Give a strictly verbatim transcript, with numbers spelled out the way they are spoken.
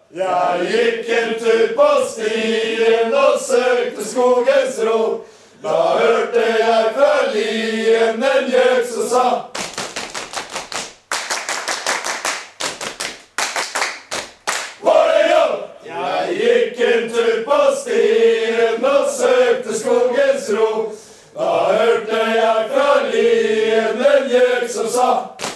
Jeg gikk en tur på stien og søkte skogens ro. Da hørte jeg fra lien en gjøk som sa: Var det jobb? Jeg gikk en tur på stien og søkte skogens ro. Da hørte jeg fra lien en gjøk som sa: